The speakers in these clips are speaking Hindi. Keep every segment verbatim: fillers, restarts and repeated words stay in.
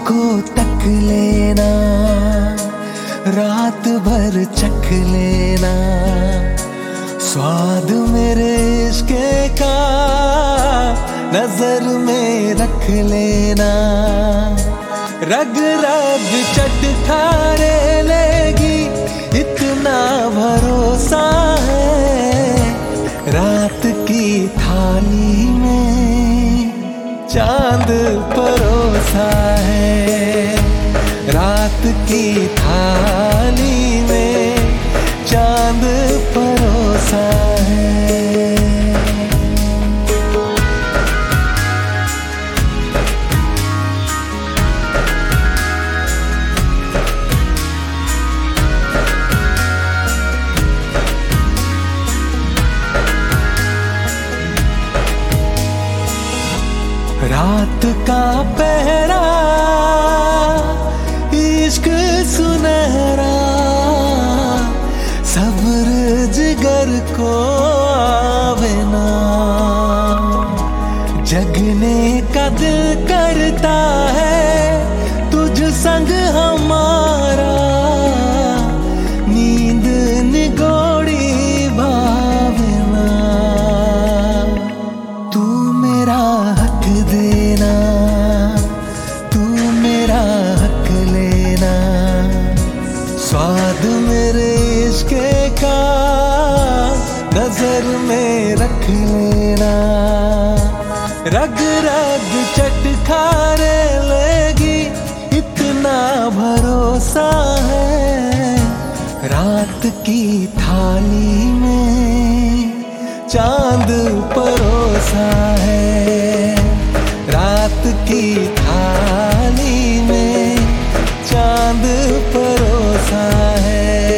को तक लेना, रात भर चख लेना, स्वाद मेरे इश्क का नजर में रख लेना। रग रग चटखारे लेगी इतना भरोसा है, रात की थाली में चांद परोसा है, रात की थाली में चांद परोसा है। रात का पहरा इश्क सुनहरा, सब्र जिगर को आवे ना, जगने का दिल करता है तुझ संग हमारा, नींद निगोड़ी भावना। तू मेरा हक देना, तू मेरा हक लेना, स्वाद मेरे इश्क का नजर में रख लेना। रग रग चटखारे लेगी इतना भरोसा है, रात की थाली में चांद परोसा है, रात की थाली में चांद परोसा है।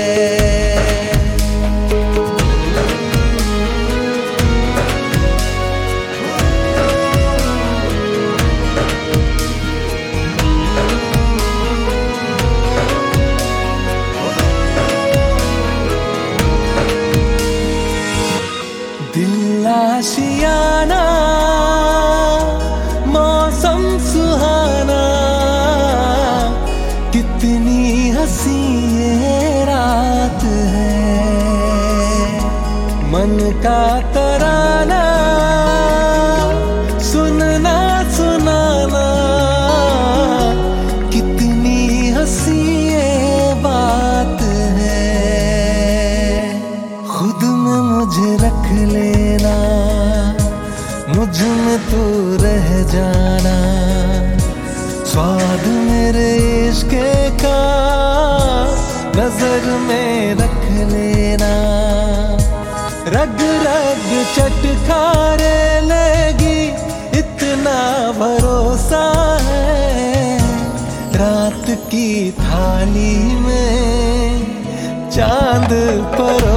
दिल आशियाना मौसम सुहाना, कितनी हंसी ये रात है, मन का तराना सुनना सुनाना, कितनी हंसी ये बात है। खुद में मुझे रख लेना, मुझ में तू रह जाना, स्वाद मेरे इश्क का नजर में रख लेना। रग रग चटखारे लेगी इतना भरोसा है, रात की थाली में चांद परो